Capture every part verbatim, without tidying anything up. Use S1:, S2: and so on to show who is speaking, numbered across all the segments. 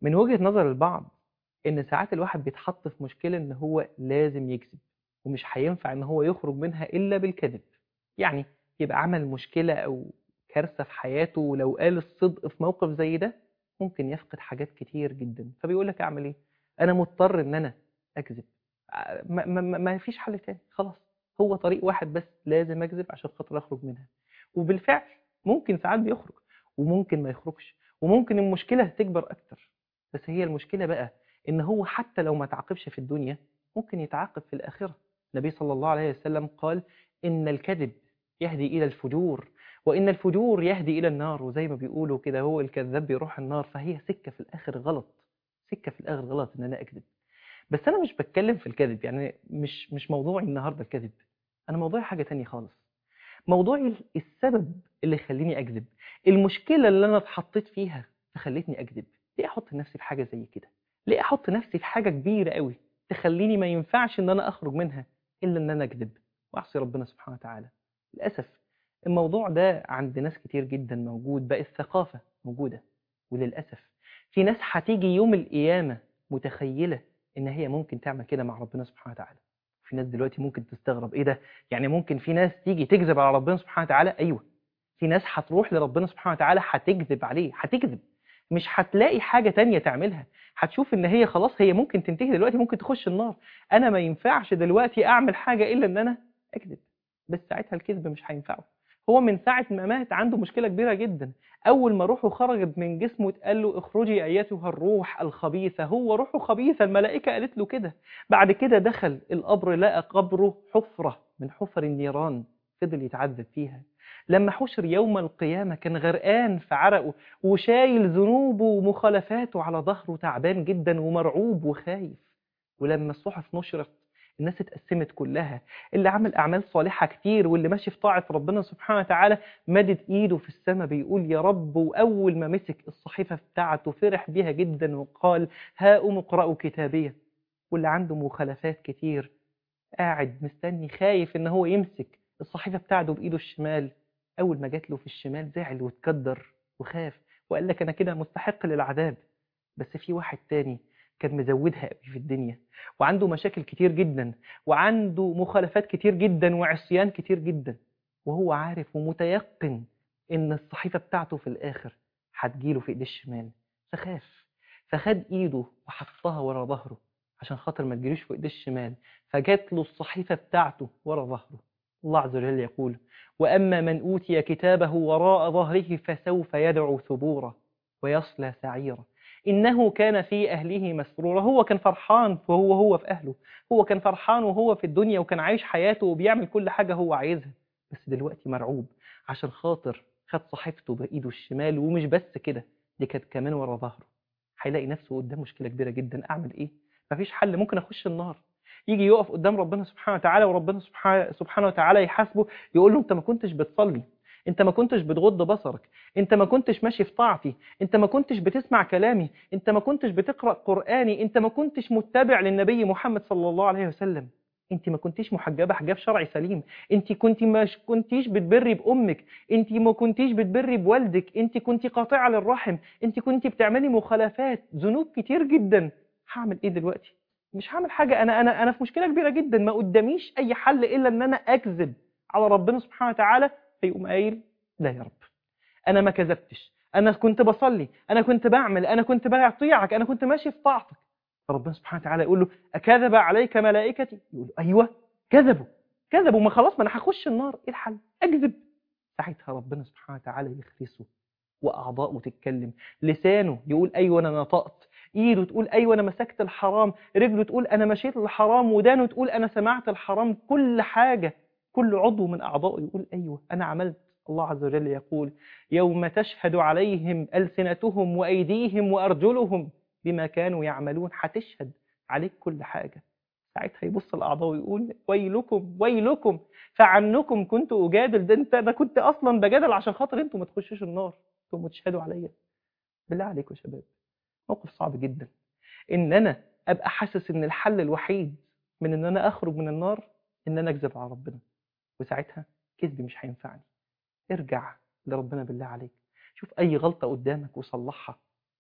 S1: من وجهة نظر البعض إن ساعات الواحد بيتحط في مشكلة إن هو لازم يكذب، ومش هينفع إن هو يخرج منها إلا بالكذب. يعني يبقى عمل مشكلة أو كارثة في حياته، ولو قال الصدق في موقف زي ده ممكن يفقد حاجات كتير جدا، فبيقول لك أعمل إيه؟ أنا مضطر إن أنا أكذب. ع- ما, ما, ما ما فيش حل تاني خلاص. هو طريق واحد بس لازم أكذب عشان خاطر أخرج منها. وبالفعل ممكن ساعات بيخرج، وممكن ما يخرجش، وممكن المشكلة تكبر أكتر. بس هي المشكلة بقى إن هو حتى لو ما تعاقبش في الدنيا ممكن يتعاقب في الآخرة. النبي صلى الله عليه وسلم قال: إن الكذب يهدي إلى الفجور، وإن الفجور يهدي إلى النار. وزي ما بيقولوا كده، هو الكذاب بيروح النار، فهي سكة في الآخر غلط. سكة في الآخر غلط إن أنا أكذب. بس أنا مش بتكلم في الكذب، يعني مش مش موضوعي النهاردة الكذب. أنا موضوعي حاجة تانية خالص. موضوعي السبب اللي يخليني أكذب، المشكلة اللي أنا اتحطيت فيها فخلتني أكذب. ليه أحط نفسي في حاجة زي كده؟ ليه أحط نفسي في حاجة كبيرة قوي تخليني ما ينفعش إن أنا أخرج منها إلا إن أنا أكذب وأعصي ربنا سبحانه وتعالى؟ للأسف الموضوع ده عند ناس كتير جدا موجود، بقى الثقافة موجودة. وللأسف في ناس هتيجي يوم القيامة متخيلة إن هي ممكن تعمل كده مع ربنا سبحانه وتعالى. في ناس دلوقتي ممكن تستغرب: إيه ده؟ يعني ممكن في ناس تيجي تكذب على ربنا سبحانه وتعالى؟ أيوة، في ناس هتروح لربنا سبحانه وتعالى هتكذب عليه، هتكذب. مش هتلاقي حاجة تانية تعملها. هتشوف ان هي خلاص هي ممكن تنتهي دلوقتي، ممكن تخش النار. انا ما ينفعش دلوقتي اعمل حاجة الا ان انا اكذب. بس ساعتها الكذب مش هينفعه. هو من ساعة ما مات عنده مشكلة كبيرة جدا. اول ما روحه خرجت من جسمه اتقال له: اخرجي ايتها الروح الخبيثة. هو روحه خبيثة، الملائكة قالت له كده. بعد كده دخل القبر، لقى قبره حفرة من حفر النيران، فضل يتعذب فيها. لما حشر يوم القيامة كان غرقان في عرقه، وشايل ذنوبه ومخالفاته على ظهره، تعبان جدا ومرعوب وخايف. ولما الصحف نشرت الناس اتقسمت كلها، اللي عمل أعمال صالحة كتير واللي ماشي في طاعة ربنا سبحانه وتعالى مدد إيده في السماء بيقول: يا رب. وأول ما مسك الصحيفة بتاعته فرح بيها جدا وقال: هاؤم اقرأوا كتابيه. واللي عنده مخالفات كتير قاعد مستني خايف ان هو يمسك الصحيفة بتاعته بإيده الشمال. أول ما جات له في الشمال زعل واتكدر وخاف، وقال لك أنا كده مستحق للعذاب. بس في واحد تاني كان مزودها قوي في الدنيا، وعنده مشاكل كتير جدا، وعنده مخالفات كتير جدا وعصيان كتير جدا، وهو عارف ومتيقن إن الصحيفة بتاعته في الآخر هتجيله في إيد الشمال. فخاف، فخد إيده وحطها ورا ظهره عشان خاطر ما تجيلوش في إيد الشمال. فجات له الصحيفة بتاعته ورا ظهره. الله عز وجل يقول: وأما من أوتي كتابه وراء ظهره فسوف يدعو ثبورا ويصلى سعيرا إنه كان في أهله مسرورا. هو كان فرحان وهو هو في أهله، هو كان فرحان وهو في الدنيا، وكان عايش حياته وبيعمل كل حاجة هو عايزها. بس دلوقتي مرعوب عشان خاطر خد صحيفته بإيده الشمال. ومش بس كده، دي كانت كمان ورا ظهره. هيلاقي نفسه قدام مشكلة كبيرة جدا. أعمل إيه؟ مفيش حل، ممكن أخش النار. يجي يقف قدام ربنا سبحانه وتعالى، وربنا سبحانه سبحانه وتعالى يحاسبه، يقول له: انت ما كنتش بتصلي، انت ما كنتش بتغض بصرك، انت ما كنتش ماشي في طاعتي، انت ما كنتش بتسمع كلامي، انت ما كنتش بتقرأ قرآني، انت ما كنتش متبع للنبي محمد صلى الله عليه وسلم، انت ما كنتيش محجبة حجاب شرعي سليم، انت كنت ما كنتيش بتبري بأمك، انت ما كنتيش بتبري بوالدك، انت كنت قاطعة للرحم، انت كنت بتعملي مخالفات ذنوب كتير جدا. هعمل ايه دلوقتي؟ مش هعمل حاجة. أنا أنا أنا في مشكلة كبيرة جدا، ما قداميش أي حل إلا إن أنا أكذب على ربنا سبحانه وتعالى. فيقوم قايل: لا يا رب، أنا ما كذبتش، أنا كنت بصلي، أنا كنت بعمل، أنا كنت بطيعك، أنا كنت ماشي في طاعتك. فربنا سبحانه وتعالى يقول له: أكذب عليك ملائكتي؟ يقول له: أيوه، كذبوا كذبوا ما خلاص، ما أنا هخش النار، إيه الحل؟ أكذب. ساعتها ربنا سبحانه وتعالى يخلصه، وأعضاؤه تتكلم، لسانه يقول: أيوة أنا نطقت، إيده تقول: أيوة أنا مسكت الحرام، رجله تقول: أنا مشيت للحرام، ودانه تقول: أنا سمعت الحرام. كل حاجة، كل عضو من أعضائه يقول: أيوة أنا عملت. الله عز وجل يقول: يوم تشهد عليهم ألسنتهم وأيديهم وأرجلهم بما كانوا يعملون. هتشهد عليك كل حاجة. ساعتها يبص الأعضاء ويقول: ويلكم ويلكم، فعنكم كنت أجادل. ده أنت، ده كنت أصلا بجادل عشان خاطر أنتم ما تخشوش النار، أنتم تشهدوا عليا. بالله عليكم يا شباب، موقف صعب جدا إن أنا أبقى حاسس إن الحل الوحيد من إن أنا أخرج من النار إن أنا أكذب على ربنا. وساعتها كذبي مش هينفعني. ارجع لربنا بالله عليك، شوف أي غلطة قدامك وصلحها،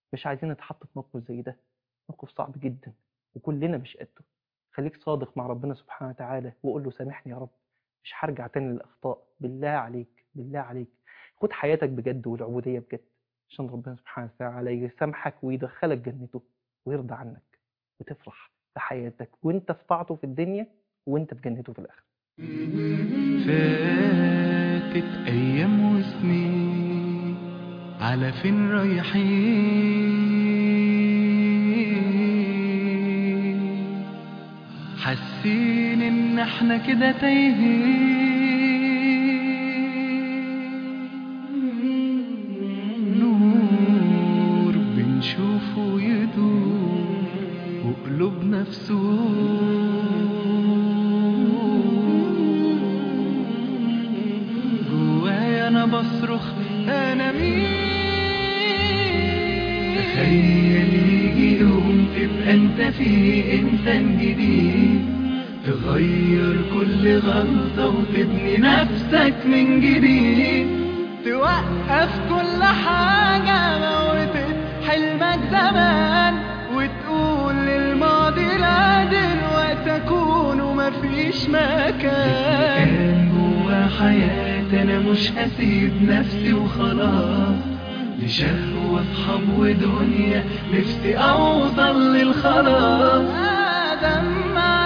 S1: مش عايزين نتحط في موقف زي ده، موقف صعب جدا وكلنا مش قده. خليك صادق مع ربنا سبحانه وتعالى وقول له سامحني يا رب، مش هرجع تاني للأخطاء. بالله عليك بالله عليك خد حياتك بجد والعبودية بجد، عشان ربنا سبحانه وتعالى يسامحك ويدخلك جنته ويرضى عنك وتفرح في حياتك وانت في طاعته في الدنيا وانت في جنته في الآخرة.
S2: فاتت أيام وسنين، على فين رايحين؟ حاسين إن احنا كده تايهين. نور بنشوفه يدور وقلوبنا في جوايا انا بصرخ انا مين. تخيل يجي يوم تبقى انت فيه انسان جديد، تغير كل غلطة وتبني نفسك من جديد، توقف كل حاجة موتت حلمك زمان وتقول للماضي لا دلوقتي اكون ومفيش مكان. كان جوا حياتي انا مش هسيب نفسي وخلاص، لشهوة اصحاب ودنيا نفسي اوصل للخلاص. ادم